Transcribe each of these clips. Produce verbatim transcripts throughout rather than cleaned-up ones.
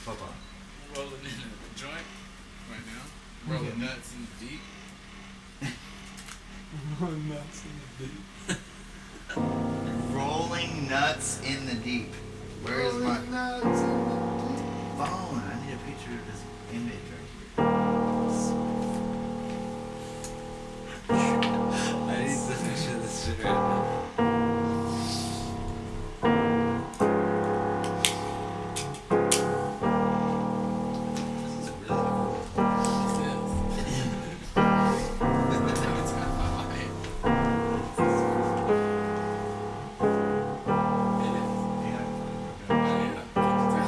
Hold on. I'm rolling in a joint right now. Rolling nuts in the deep. Rolling nuts in the deep. Rolling nuts in the deep. Where is my Rolling nuts in the deep. phone? I need a picture of this image I need to picture this shit right now. This is really cool. This is. It It's got my light. It is. is. Oh, yeah.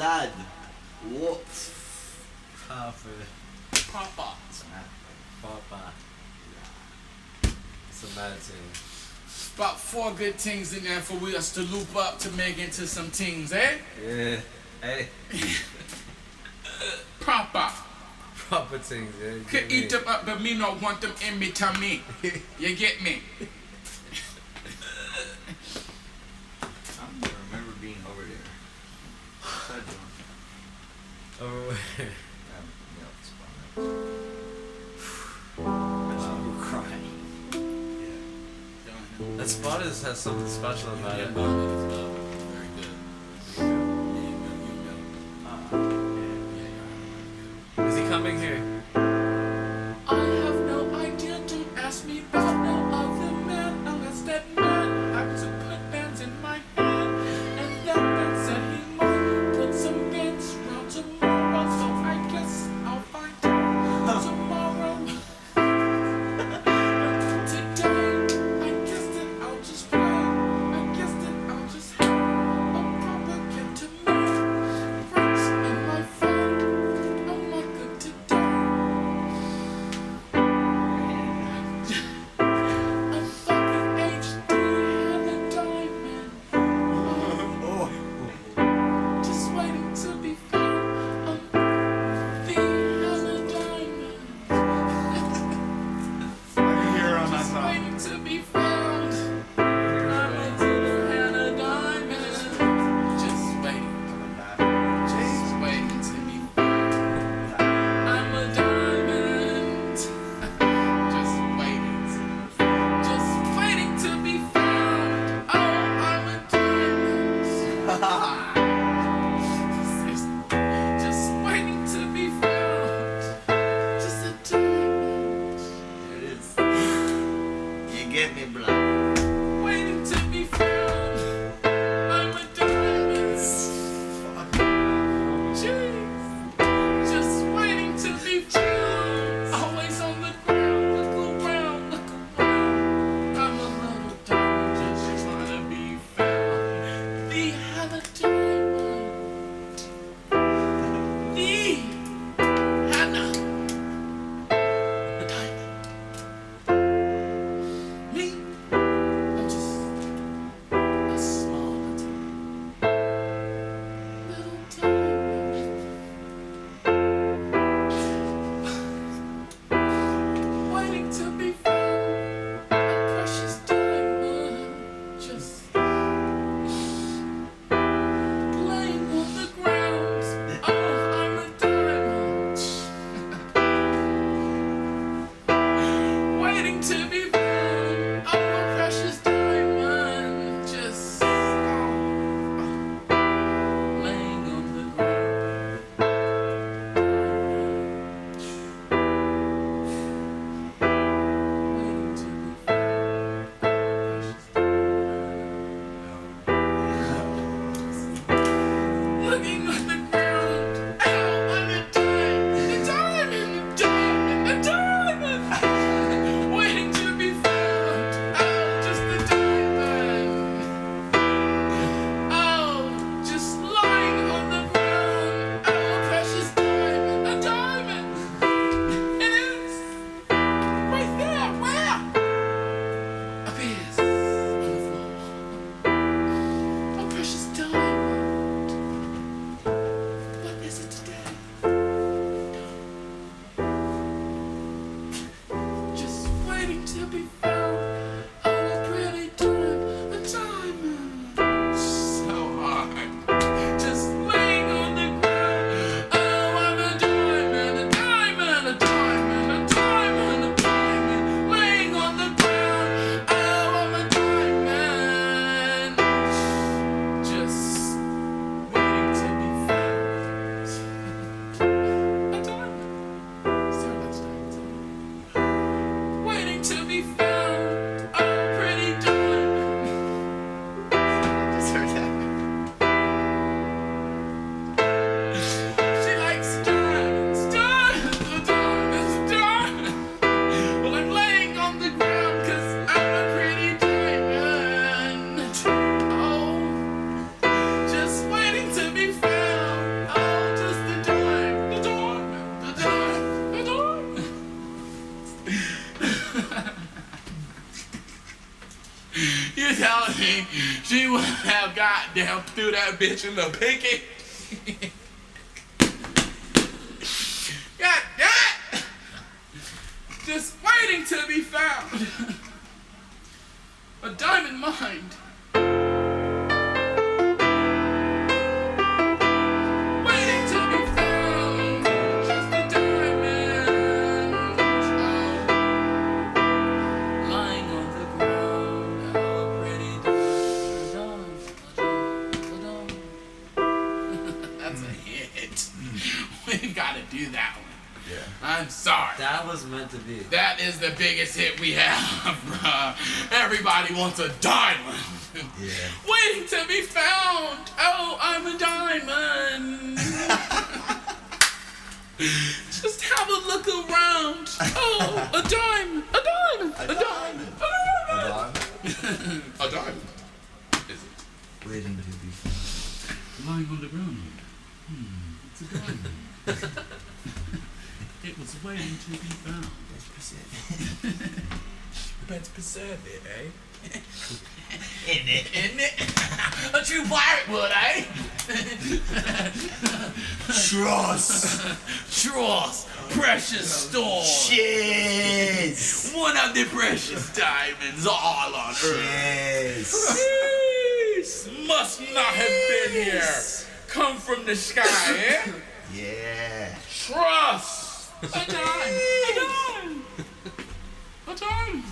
blood. Whoops. Coffee. Papa. Papa. It's a mad thing. About four good things in there for we us to loop up to make into some things, eh? Yeah. Hey. Proper. Proper things, yeah. you Could get eat me? them up, but me not want them in me tummy. You get me? I don't even remember being over there. What's that doing? Oh, wait. Um, milk spot. Wow, you're crying. Yeah. That spot is, has something special about Yeah, it. well, it is well. Very good. Yeah, you know, you know. Yeah, Is he coming here? I have no idea, don't ask me about no other man unless that man happens to put bands in my hand. And that man said he might put some bands round tomorrow, so I guess I'll find out tomorrow. Today, I guess that I'll just play. I guess that I'll just have a proper get to me. Friends and my friend, oh my good today. I'm fucking H D and a diamond. Oh. Just waiting to be found. I'm the hella diamond. Just waiting to be found. I'm a little hella diamond. Just waiting. Just waiting to be found. I'm a diamond. Just waiting. Just waiting to be found. Oh, I'm a diamond. Just waiting to be found. Just a diamond. There it is. You get me, blood. Waiting to be found. I'm a diamond. Jeez. Just waiting to be found. Always on the ground. Look around. Look around. I'm a little diamond. Just trying to be found. The hella diamond. The Hannah. The diamond. Me? I'm just a small little, little diamond. Waiting to be found. A precious diamond. Just laying on the ground. Oh, I'm a diamond. Waiting to be found. Oh, a precious diamond. Just oh, laying on the ground. Waiting to be found. Precious diamond. Looking at the ground. Oh, I'm a diamond. A diamond. A diamond. A diamond. Waiting to be found. Oh, just a diamond. Oh, just lying on the ground. Oh, a precious diamond. A diamond. It is. Right there. Where? Up here. On the floor. A precious diamond. What is it today? Just waiting to be found. Oh, a pretty diamond, a diamond. So hard. Just laying on the ground. Oh, I'm a diamond, a diamond, a diamond, a diamond, a diamond. Laying on the ground. Oh, I'm a diamond. Just waiting to be found. A diamond. So much diamonds. Waiting to be found. me telling me she would have got down through that bitch in the pinky. God damn it! Just waiting to be found. A diamond mind. Waiting to be found. Just a diamond. Oh. Lying on the ground. How a pretty diamond. That's a hit. We've got to do that one. Yeah. I'm sorry. That was meant to be. That is the biggest hit we have, bruh. Everybody wants a diamond. Yeah. Waiting to be found. Oh, I'm a diamond. Just have a look around. Oh, a diamond. A diamond. A, A diamond. diamond. A diamond. A diamond. Is it? Waiting to be found. Lying on the ground. Hmm, it's a diamond. It was waiting to be found. Let's preserve it, eh? In it. Isn't it? A true pirate would, eh? Trust. Trust, precious stone. Cheers. One of the precious diamonds all on earth. Cheers. Yes. Must not have been here. Come from the sky, eh? Yeah. Trust. A dime. A dime. A dime.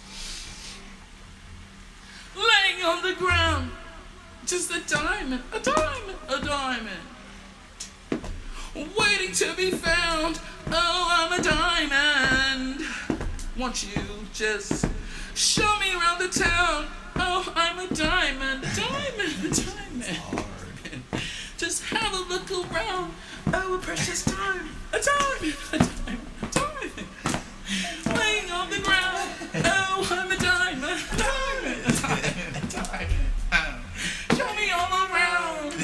Laying on the ground. Just a diamond. A diamond. A diamond. Waiting to be found. Oh, I'm a diamond. Won't you just show me around the town? Oh, I'm a diamond. Diamond. A diamond. Just have a look around. Oh, a precious time. A diamond. A diamond. A diamond. Laying on the ground. Oh, I'm a diamond. A diamond. A diamond. A diamond. Oh. Show me all around.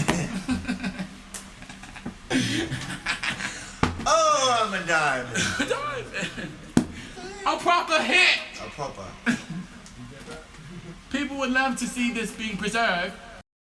Oh, I'm a diamond. A diamond. A proper hit. A proper. People would love to see this being preserved.